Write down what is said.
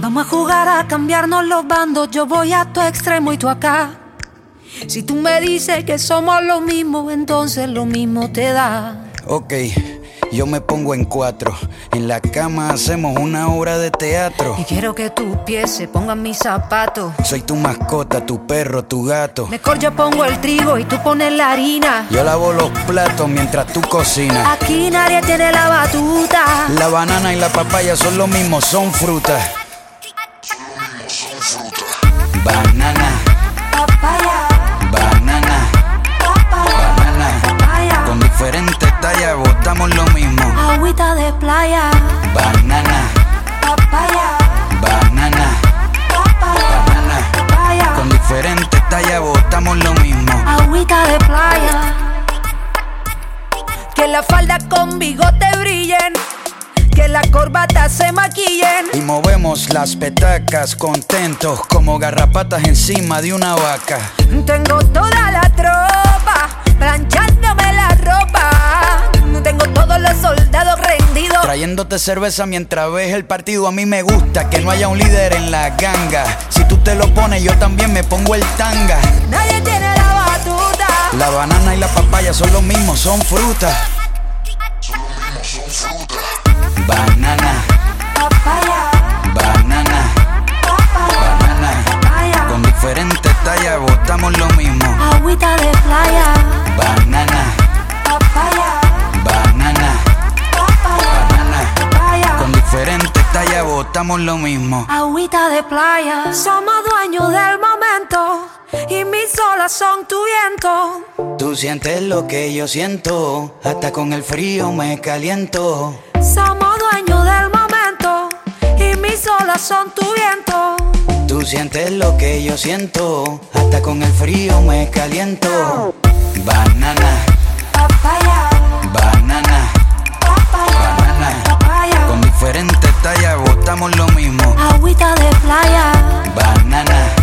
Vamos a jugar a cambiarnos los bandos. Yo voy a tu extremo y tú acá. Si tú me dices que somos lo mismo, entonces lo mismo te da. Ok, yo me pongo en 4. En la cama hacemos una obra de teatro. Y quiero que tus pies se pongan mis zapatos. Soy tu mascota, tu perro, tu gato. Mejor yo pongo el trigo y tú pones la harina. Yo lavo los platos mientras tú cocinas. Aquí nadie tiene la batuta. La banana y la papaya son lo mismo, son frutas. Banana, Papaya, banana, papaya, banana. papaya. Con diferentes tallas botamos lo mismo. Agüita de playa. Banana, Papaya, banana, papaya, banana. papaya. Con diferentes tallas botamos lo mismo. Agüita de playa. Que la falda con bigote brillen. Que la corbata se maquillen. Y movemos las petacas contentos como garrapatas encima de una vaca. Tengo toda la tropa planchándome la ropa. Tengo todos los soldados rendidos. Trayéndote cerveza mientras ves el partido. A mí me gusta que no haya un líder en la ganga. Si tú te lo pones yo también me pongo el tanga. Nadie tiene la batuta. La banana y la papaya son lo mismo, son frutas. Banana, Papaya, banana, papaya, banana. papaya. Con diferentes tallas botamos lo mismo. Agüita de playa. Banana, Papaya, banana, papaya, banana. papaya. Con diferentes tallas botamos lo mismo. Agüita de playa. Somos dueños del momento y mis olas son tu viento. Tú sientes lo que yo siento, hasta con el frío me caliento. Somos dueños del momento y mis olas son tu viento. Tú sientes lo que yo siento, hasta con el frío me caliento. Banana, Papaya, banana, papaya, banana. papaya. Con diferentes tallas botamos lo mismo. Agüita de playa. Banana,